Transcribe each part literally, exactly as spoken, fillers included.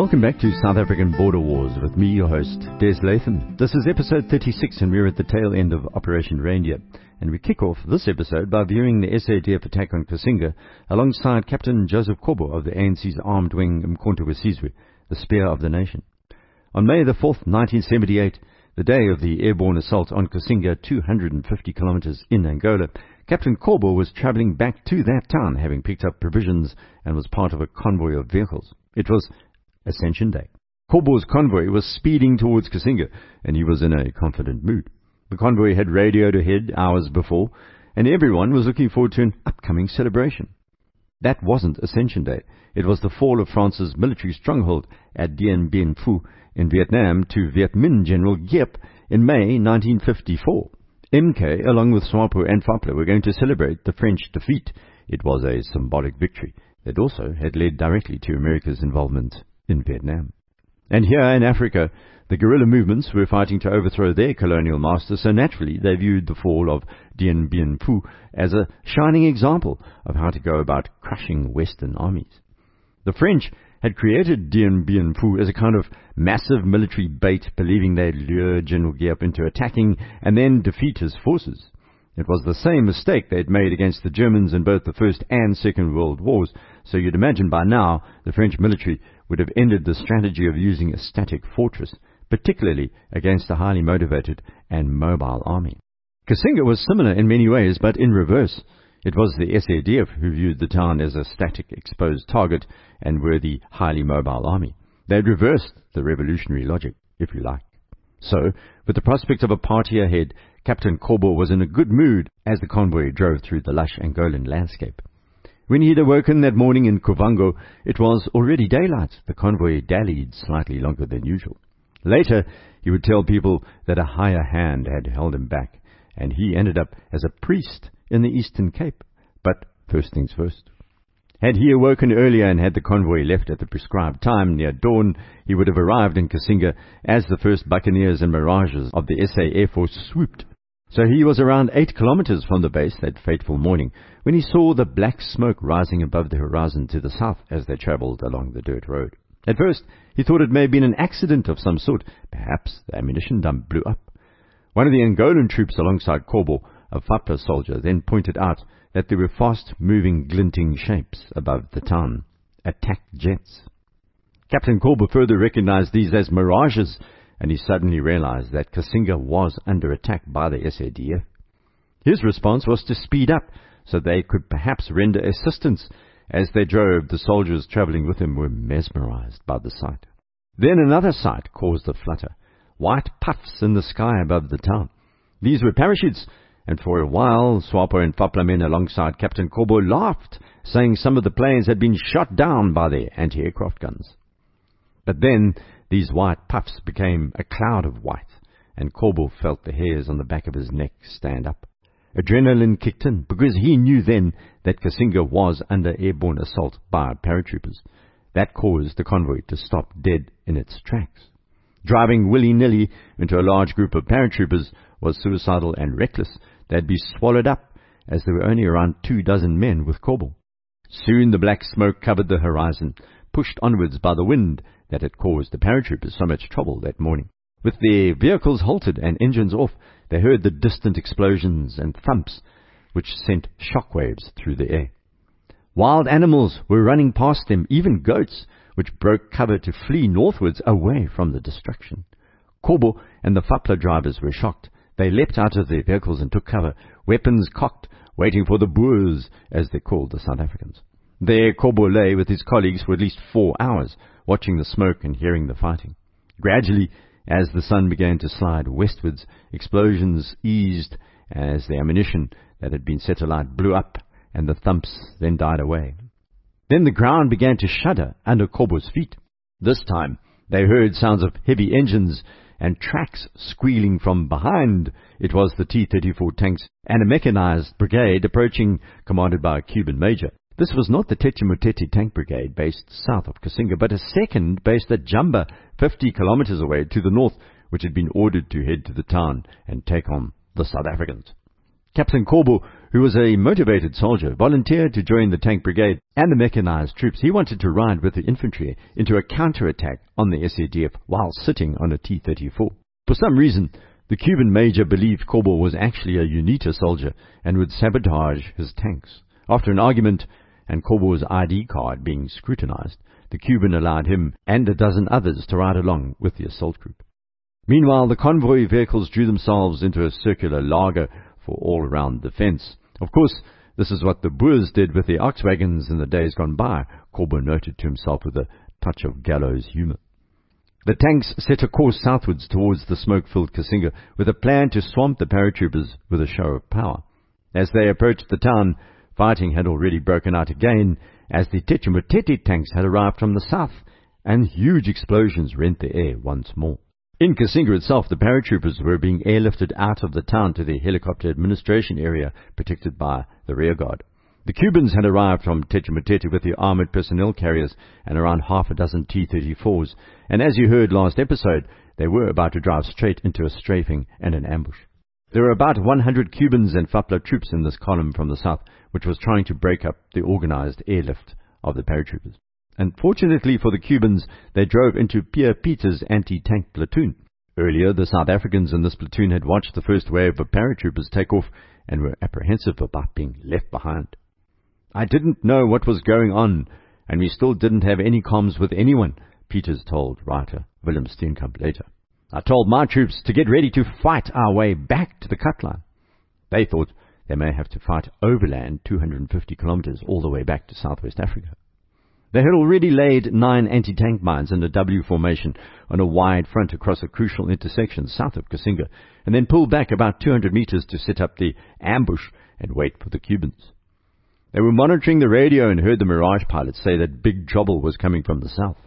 Welcome back to South African Border Wars with me, your host, Des Latham. This is episode thirty-six and we're at the tail end of Operation Reindeer. And we kick off this episode by viewing the S A D F attack on Kasinga alongside Captain Joseph Kobo of the A N C's armed wing Umkhonto weSizwe, the Spear of the Nation. On May the fourth, nineteen seventy-eight, the day of the airborne assault on Kasinga, two hundred fifty kilometers in Angola, Captain Kobo was travelling back to that town, having picked up provisions and was part of a convoy of vehicles. It was Ascension Day. Kobo's convoy was speeding towards Kasinga, and he was in a confident mood. The convoy had radioed ahead hours before, and everyone was looking forward to an upcoming celebration. That wasn't Ascension Day. It was the fall of France's military stronghold at Dien Bien Phu in Vietnam to Viet Minh General Giep in May nineteen fifty-four. M K, along with SWAPO and FAPLA, were going to celebrate the French defeat. It was a symbolic victory that also had led directly to America's involvement in Vietnam. And here in Africa, the guerrilla movements were fighting to overthrow their colonial masters, so naturally they viewed the fall of Dien Bien Phu as a shining example of how to go about crushing Western armies. The French had created Dien Bien Phu as a kind of massive military bait, believing they'd lure General Giep into attacking and then defeat his forces. It was the same mistake they'd made against the Germans in both the First and Second World Wars, so you'd imagine by now the French military would have ended the strategy of using a static fortress, particularly against a highly motivated and mobile army. Kasinga was similar in many ways, but in reverse. It was the S A D F who viewed the town as a static, exposed target and were the highly mobile army. They'd reversed the revolutionary logic, if you like. So, with the prospect of a party ahead, Captain Kobo was in a good mood as the convoy drove through the lush Angolan landscape. When he had awoken that morning in Kovango, it was already daylight. The convoy dallied slightly longer than usual. Later, he would tell people that a higher hand had held him back, and he ended up as a priest in the Eastern Cape. But first things first. Had he awoken earlier and had the convoy left at the prescribed time near dawn, he would have arrived in Kasinga as the first buccaneers and mirages of the S A Air Force swooped. So he was around eight kilometers from the base that fateful morning when he saw the black smoke rising above the horizon to the south as they travelled along the dirt road. At first, he thought it may have been an accident of some sort. Perhaps the ammunition dump blew up. One of the Angolan troops alongside Kobo, a FAPLA soldier, then pointed out that there were fast-moving, glinting shapes above the town. Attack jets. Captain Kobo further recognized these as mirages, and he suddenly realized that Kasinga was under attack by the S A D F. His response was to speed up so they could perhaps render assistance. As they drove, the soldiers travelling with him were mesmerized by the sight. Then another sight caused a flutter. White puffs in the sky above the town. These were parachutes, and for a while SWAPO and FAPLA men alongside Captain Kobo laughed, saying some of the planes had been shot down by their anti-aircraft guns. But then these white puffs became a cloud of white, and Kobo felt the hairs on the back of his neck stand up. Adrenaline kicked in, because he knew then that Kasinga was under airborne assault by paratroopers. That caused the convoy to stop dead in its tracks. Driving willy-nilly into a large group of paratroopers was suicidal and reckless. They'd be swallowed up, as there were only around two dozen men with Kobo. Soon the black smoke covered the horizon, pushed onwards by the wind that had caused the paratroopers so much trouble that morning. With their vehicles halted and engines off, they heard the distant explosions and thumps, which sent shockwaves through the air. Wild animals were running past them, even goats, which broke cover to flee northwards away from the destruction. Kobo and the FAPLA drivers were shocked. They leapt out of their vehicles and took cover, weapons cocked, waiting for the Boers, as they called the South Africans. There Kobo lay with his colleagues for at least four hours, watching the smoke and hearing the fighting. Gradually, as the sun began to slide westwards, explosions eased as the ammunition that had been set alight blew up, and the thumps then died away. Then the ground began to shudder under Kobo's feet. This time they heard sounds of heavy engines and tracks squealing from behind. It was the T thirty-four tanks and a mechanized brigade approaching, commanded by a Cuban major. This was not the Tete Motete Tank Brigade based south of Kasinga, but a second based at Jamba, fifty kilometers away to the north, which had been ordered to head to the town and take on the South Africans. Captain Corbo, who was a motivated soldier, volunteered to join the tank brigade and the mechanized troops. He wanted to ride with the infantry into a counterattack on the S A D F while sitting on a T thirty-four. For some reason, the Cuban major believed Corbo was actually a UNITA soldier and would sabotage his tanks. After an argument and Corbo's I D card being scrutinized, the Cuban allowed him and a dozen others to ride along with the assault group. Meanwhile, the convoy vehicles drew themselves into a circular laager for all-round defense. Of course, this is what the Boers did with their ox wagons in the days gone by, Corbo noted to himself with a touch of gallows humour. The tanks set a course southwards towards the smoke-filled Kasinga with a plan to swamp the paratroopers with a show of power. As they approached the town, fighting had already broken out again, as the Techimoteti tanks had arrived from the south, and huge explosions rent the air once more. In Kasinga itself, the paratroopers were being airlifted out of the town to the helicopter administration area protected by the rearguard. The Cubans had arrived from Techimoteti with the armoured personnel carriers and around half a dozen T thirty-fours, and as you heard last episode, they were about to drive straight into a strafing and an ambush. There were about one hundred Cubans and F A P L A troops in this column from the south, which was trying to break up the organised airlift of the paratroopers. Unfortunately for the Cubans, they drove into Pierre Peter's anti-tank platoon. Earlier, the South Africans in this platoon had watched the first wave of paratroopers take off and were apprehensive about being left behind. "I didn't know what was going on, and we still didn't have any comms with anyone," Peters told writer Willem Steenkamp later. "I told my troops to get ready to fight our way back to the cut line. They thought they may have to fight overland two hundred fifty kilometers all the way back to Southwest Africa." They had already laid nine anti-tank mines in a W formation on a wide front across a crucial intersection south of Kasinga, and then pulled back about two hundred meters to set up the ambush and wait for the Cubans. They were monitoring the radio and heard the Mirage pilots say that big trouble was coming from the south.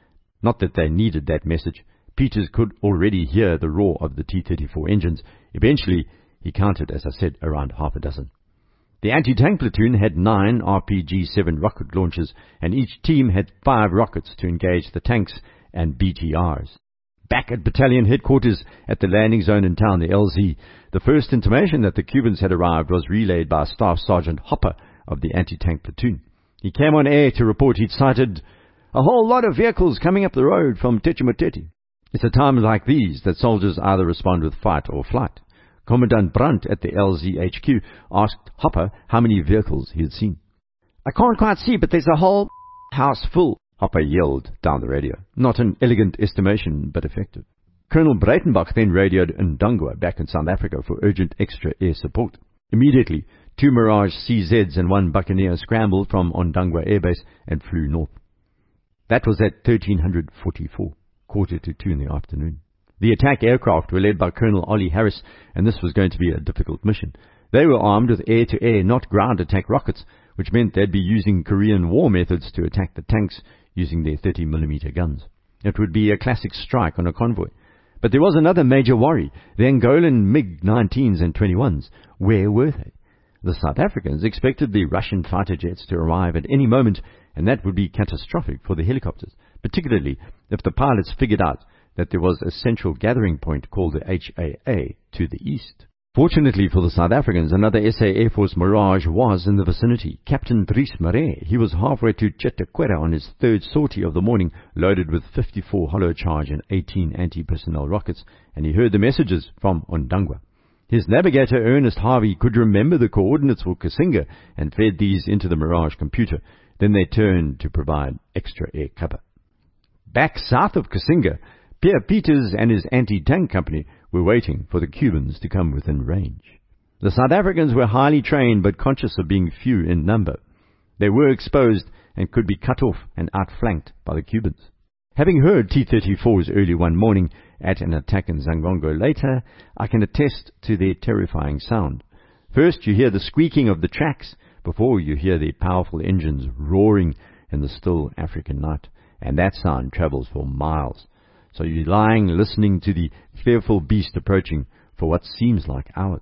Not that they needed that message. Peters could already hear the roar of the T thirty-four engines. Eventually, he counted, as I said, around half a dozen. The anti-tank platoon had nine R P G seven rocket launchers, and each team had five rockets to engage the tanks and B T Rs. Back at battalion headquarters at the landing zone in town, the L Z, the first intimation that the Cubans had arrived was relayed by Staff Sergeant Hopper of the anti-tank platoon. He came on air to report he'd sighted a whole lot of vehicles coming up the road from Techimoteti. It's at times like these that soldiers either respond with fight or flight. Commandant Brandt at the L Z H Q asked Hopper how many vehicles he had seen. "I can't quite see, but there's a whole house full," Hopper yelled down the radio. Not an elegant estimation, but effective. Colonel Breitenbach then radioed Ndangwa back in South Africa for urgent extra air support. Immediately, two Mirage C Zs and one Buccaneer scrambled from Ondangwa Airbase and flew north. That was at thirteen forty-four, quarter to two in the afternoon. The attack aircraft were led by Colonel Ollie Harris, and this was going to be a difficult mission. They were armed with air-to-air, not ground-attack rockets, which meant they'd be using Korean War methods to attack the tanks using their thirty millimeter guns. It would be a classic strike on a convoy. But there was another major worry, the Angolan MiG nineteens and twenty-ones. Where were they? The South Africans expected the Russian fighter jets to arrive at any moment, and that would be catastrophic for the helicopters, particularly if the pilots figured out that there was a central gathering point called the H A A to the east. Fortunately for the South Africans, another S A Air Force Mirage was in the vicinity. Captain Dries Marais, he was halfway to Chetaquera on his third sortie of the morning, loaded with fifty-four hollow charge and eighteen anti-personnel rockets, and he heard the messages from Ondangwa. His navigator, Ernest Harvey, could remember the coordinates for Kasinga and fed these into the Mirage computer. Then they turned to provide extra air cover. Back south of Kasinga, Pierre Peters and his anti-tank company were waiting for the Cubans to come within range. The South Africans were highly trained but conscious of being few in number. They were exposed and could be cut off and outflanked by the Cubans. Having heard T thirty-fours early one morning at an attack in Zangongo later, I can attest to their terrifying sound. First you hear the squeaking of the tracks before you hear the powerful engines roaring in the still African night, and that sound travels for miles. So you're lying listening to the fearful beast approaching for what seems like hours.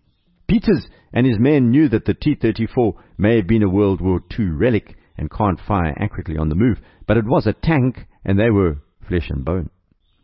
Peters and his men knew that the T thirty-four may have been a World War Two relic and can't fire accurately on the move, but it was a tank and they were flesh and bone.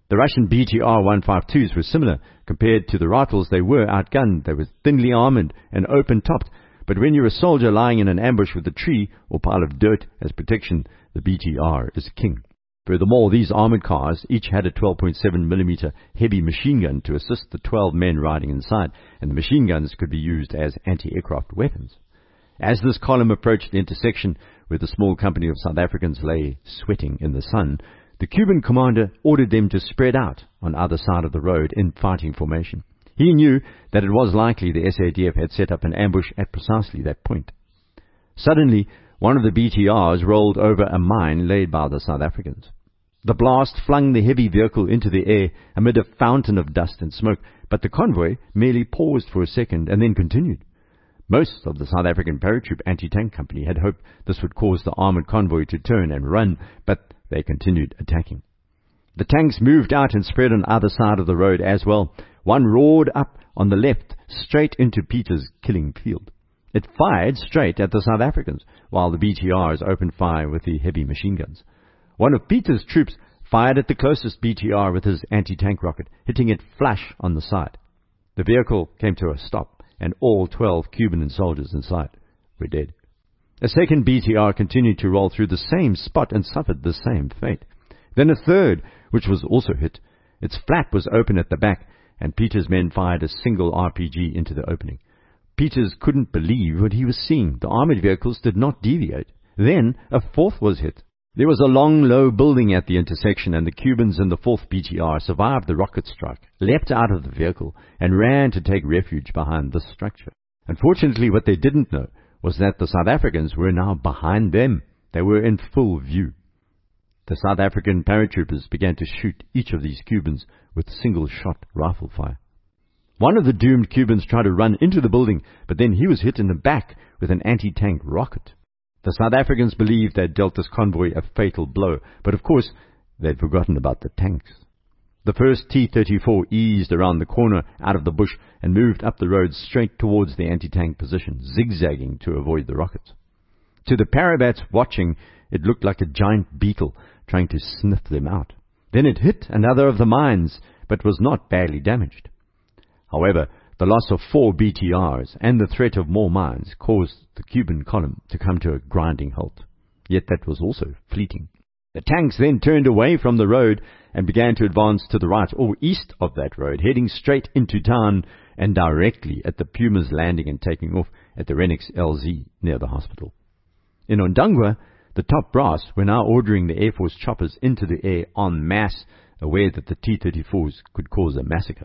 The Russian B T R one fifty-twos were similar. Compared to the rifles, they were outgunned. They were thinly armored and open-topped. But when you're a soldier lying in an ambush with a tree or pile of dirt as protection, the B T R is king. Furthermore, these armored cars each had a twelve point seven millimeter heavy machine gun to assist the twelve men riding inside, and the machine guns could be used as anti-aircraft weapons. As this column approached the intersection where the small company of South Africans lay sweating in the sun, the Cuban commander ordered them to spread out on either side of the road in fighting formation. He knew that it was likely the S A D F had set up an ambush at precisely that point. Suddenly, one of the B T Rs rolled over a mine laid by the South Africans. The blast flung the heavy vehicle into the air amid a fountain of dust and smoke, but the convoy merely paused for a second and then continued. Most of the South African paratroop anti-tank company had hoped this would cause the armored convoy to turn and run, but they continued attacking. The tanks moved out and spread on either side of the road as well. One roared up on the left, straight into Peter's killing field. It fired straight at the South Africans, while the B T Rs opened fire with the heavy machine guns. One of Peter's troops fired at the closest B T R with his anti-tank rocket, hitting it flush on the side. The vehicle came to a stop, and all twelve Cuban soldiers inside were dead. A second B T R continued to roll through the same spot and suffered the same fate. Then a third, which was also hit. Its flap was open at the back, and Peter's men fired a single R P G into the opening. Peters couldn't believe what he was seeing. The armored vehicles did not deviate. Then a fourth was hit. There was a long, low building at the intersection, and the Cubans in the fourth B T R survived the rocket strike, leapt out of the vehicle, and ran to take refuge behind this structure. Unfortunately, what they didn't know was that the South Africans were now behind them. They were in full view. The South African paratroopers began to shoot each of these Cubans with single-shot rifle fire. One of the doomed Cubans tried to run into the building, but then he was hit in the back with an anti-tank rocket. The South Africans believed they'd dealt this convoy a fatal blow, but of course they'd forgotten about the tanks. The first T thirty-four eased around the corner out of the bush and moved up the road straight towards the anti-tank position, zigzagging to avoid the rockets. To the parabats watching, it looked like a giant beetle trying to sniff them out. Then it hit another of the mines, but was not badly damaged. However, the loss of four B T Rs and the threat of more mines caused the Cuban column to come to a grinding halt. Yet that was also fleeting. The tanks then turned away from the road and began to advance to the right or east of that road, heading straight into town and directly at the Pumas landing and taking off at the Renix L Z near the hospital. In Ondangwa, the top brass were now ordering the Air Force choppers into the air en masse, aware that the T thirty-fours could cause a massacre.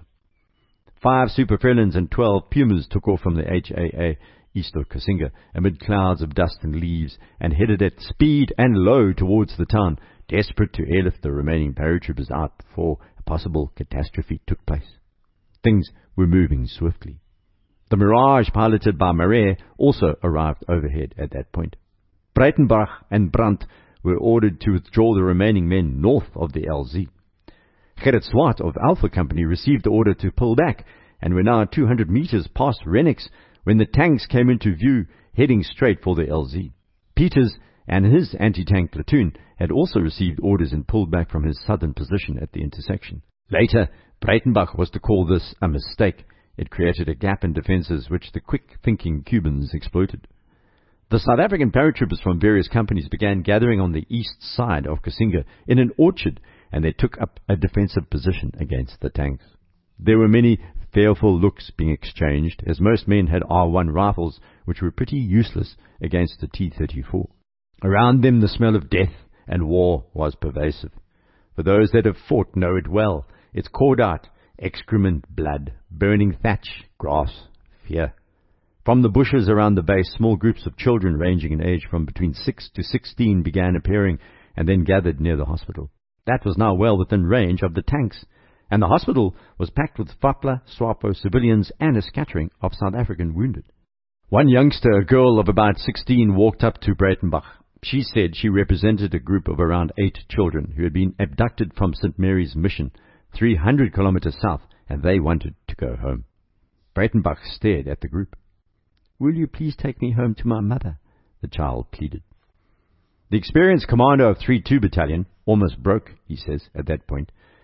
Five Super Felons and twelve Pumas took off from the H A A east of Kasinga amid clouds of dust and leaves and headed at speed and low towards the town, desperate to airlift the remaining paratroopers out before a possible catastrophe took place. Things were moving swiftly. The Mirage, piloted by Marais, also arrived overhead at that point. Breitenbach and Brandt were ordered to withdraw the remaining men north of the L Z. Gerrit Swart of Alpha Company received the order to pull back, and were now two hundred meters past Renix when the tanks came into view, heading straight for the L Z. Peters and his anti-tank platoon had also received orders and pulled back from his southern position at the intersection. Later, Breitenbach was to call this a mistake. It created a gap in defenses which the quick-thinking Cubans exploited. The South African paratroopers from various companies began gathering on the east side of Kasinga in an orchard, and they took up a defensive position against the tanks. There were many fearful looks being exchanged, as most men had R one rifles, which were pretty useless against the T thirty-four. Around them the smell of death and war was pervasive. For those that have fought know it well. It's cordite, excrement, blood, burning thatch, grass, fear. From the bushes around the base, small groups of children ranging in age from between six to sixteen began appearing and then gathered near the hospital. That was now well within range of the tanks, and the hospital was packed with Fapla, Swapo civilians and a scattering of South African wounded. One youngster, a girl of about sixteen, walked up to Breitenbach. She said she represented a group of around eight children who had been abducted from Saint Mary's Mission, three hundred kilometers south, and they wanted to go home. Breitenbach stared at the group. "Will you please take me home to my mother?" the child pleaded. The experienced commander of three two Battalion almost broke, he says, at that point,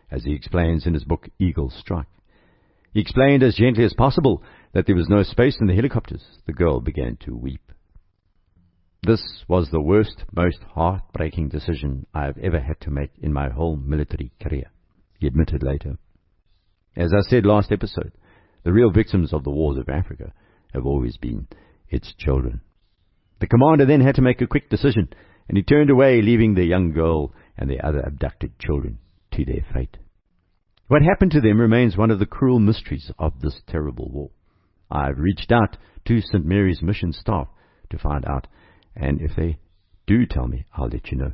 as he explains in his book Eagle Strike. He explained as gently as possible that there was no space in the helicopters. The girl began to weep. This was the worst, most heartbreaking decision I have ever had to make in my whole military career, he admitted later. As I said last episode, the real victims of the wars of Africa have always been its children. The commander then had to make a quick decision, and he turned away, leaving the young girl and the other abducted children to their fate. What happened to them remains one of the cruel mysteries of this terrible war. I've reached out to Saint Mary's mission staff to find out, and if they do tell me, I'll let you know.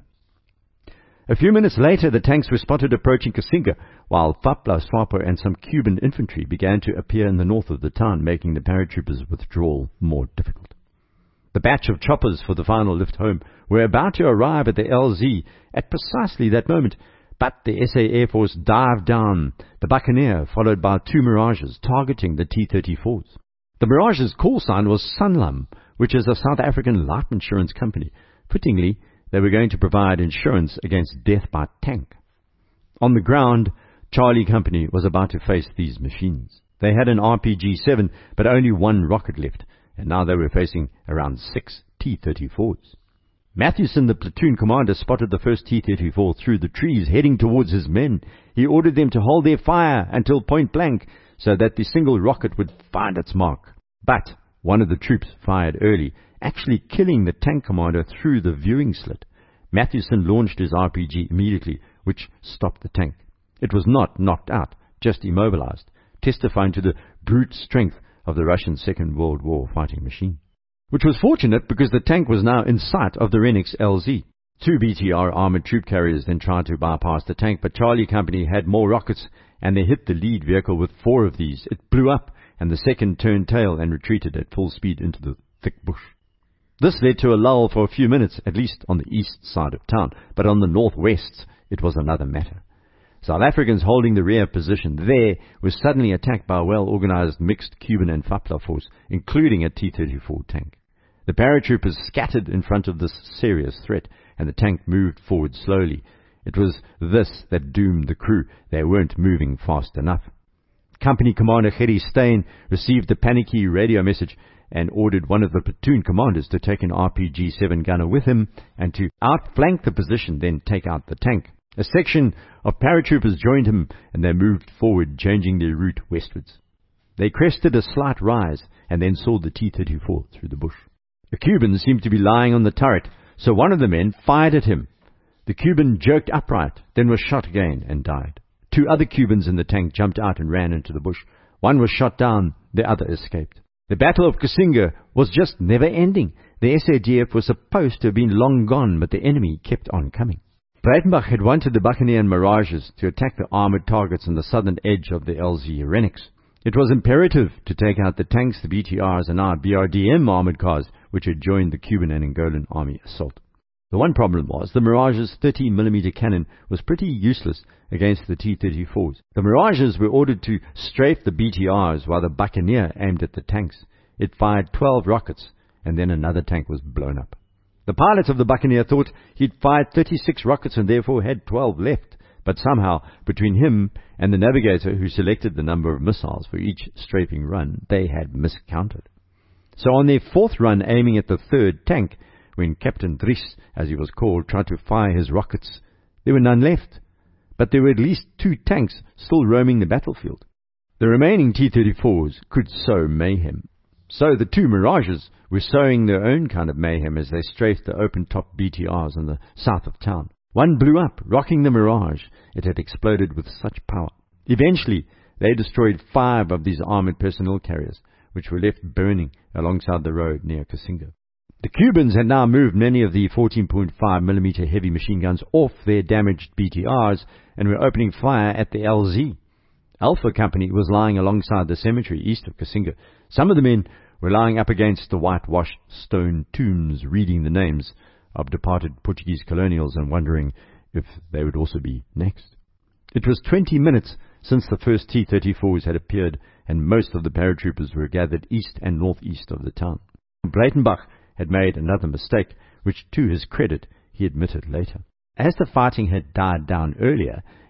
A few minutes later, the tanks were spotted approaching Kasinga, while Fapla, Swapo, and some Cuban infantry began to appear in the north of the town, making the paratroopers' withdrawal more difficult. The batch of choppers for the final lift home were about to arrive at the L Z at precisely that moment, but the S A Air Force dived down the Buccaneer, followed by two Mirages targeting the T thirty-fours. The Mirage's call sign was Sanlam, which is a South African life insurance company. Fittingly, they were going to provide insurance against death by tank. On the ground, Charlie Company was about to face these machines. They had an R P G seven, but only one rocket left, and now they were facing around six T thirty-fours. Matthewson, the platoon commander, spotted the first T thirty-four through the trees heading towards his men. He ordered them to hold their fire until point blank so that the single rocket would find its mark. But one of the troops fired early, actually killing the tank commander through the viewing slit. Matthewson launched his R P G immediately, which stopped the tank. It was not knocked out, just immobilized, testifying to the brute strength of the Russian Second World War fighting machine. Which was fortunate because the tank was now in sight of the Renix L Z. Two B T R armored troop carriers then tried to bypass the tank, but Charlie Company had more rockets, and they hit the lead vehicle with four of these. It blew up, and the second turned tail and retreated at full speed into the thick bush. This led to a lull for a few minutes, at least on the east side of town, but on the northwest it was another matter. South Africans holding the rear position there were suddenly attacked by a well-organized mixed Cuban and Fapla force, including a T thirty-four tank. The paratroopers scattered in front of this serious threat, and the tank moved forward slowly. It was this that doomed the crew. They weren't moving fast enough. Company Commander Gerry Steyn received the panicky radio message and ordered one of the platoon commanders to take an R P G seven gunner with him and to outflank the position, then take out the tank. A section of paratroopers joined him, and they moved forward, changing their route westwards. They crested a slight rise and then saw the T thirty-four through the bush. The Cuban seemed to be lying on the turret, so one of the men fired at him. The Cuban jerked upright, then was shot again and died. Two other Cubans in the tank jumped out and ran into the bush. One was shot down, the other escaped. The Battle of Kasinga was just never ending. The S A D F was supposed to have been long gone, but the enemy kept on coming. Breitenbach had wanted the Buccaneer and Mirages to attack the armored targets on the southern edge of the L Z Renix. It was imperative to take out the tanks, the B T Rs, and our B R D M armored cars, which had joined the Cuban and Angolan army assault. The one problem was the Mirage's thirty millimeter cannon was pretty useless against the T thirty-fours. The Mirages were ordered to strafe the B T Rs while the Buccaneer aimed at the tanks. It fired twelve rockets, and then another tank was blown up. The pilot of the Buccaneer thought he'd fired thirty-six rockets and therefore had twelve left, but somehow, between him and the navigator who selected the number of missiles for each strafing run, they had miscounted. So on their fourth run aiming at the third tank, when Captain Dries, as he was called, tried to fire his rockets, there were none left, but there were at least two tanks still roaming the battlefield. The remaining T thirty-fours could sow mayhem. So the two Mirages were sowing their own kind of mayhem as they strafed the open-top B T Rs in the south of town. One blew up, rocking the Mirage. It had exploded with such power. Eventually, they destroyed five of these armored personnel carriers, which were left burning alongside the road near Kasinga. The Cubans had now moved many of the fourteen point five millimeter heavy machine guns off their damaged B T Rs and were opening fire at the L Z. Alpha Company was lying alongside the cemetery east of Kasinga. Some of the men were lying up against the whitewashed stone tombs, reading the names of departed Portuguese colonials and wondering if they would also be next. It was twenty minutes since the first T thirty-fours had appeared, and most of the paratroopers were gathered east and northeast of the town. Breitenbach had made another mistake, which to his credit he admitted later. As the fighting had died down earlier,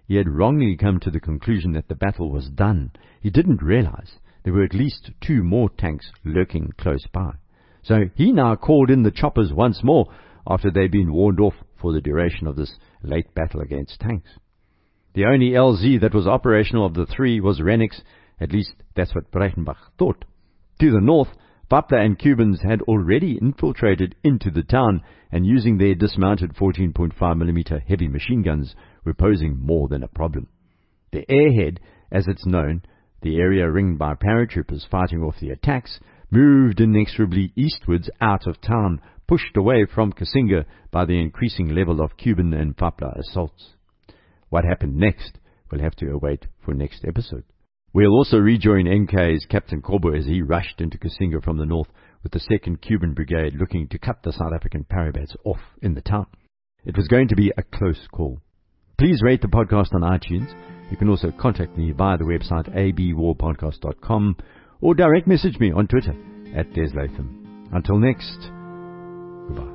he had wrongly come to the conclusion that the battle was done. He didn't realize there were at least two more tanks lurking close by. So he now called in the choppers once more after they'd been warned off for the duration of this late battle against tanks. The only L Z that was operational of the three was Renix, at least that's what Breitenbach thought. To the north, Vapla and Cubans had already infiltrated into the town, and using their dismounted fourteen point five millimeter heavy machine guns were posing more than a problem. The airhead, as it's known, the area ringed by paratroopers fighting off the attacks, moved inexorably eastwards out of town, pushed away from Kasinga by the increasing level of Cuban and Vapla assaults. What happened next we'll have to await for next episode. We'll also rejoin N K's Captain Kobo as he rushed into Kasinga from the north with the second Cuban Brigade looking to cut the South African parabats off in the town. It was going to be a close call. Please rate the podcast on iTunes. You can also contact me via the website a b war podcast dot com or direct message me on Twitter at Des Latham. Until next, goodbye.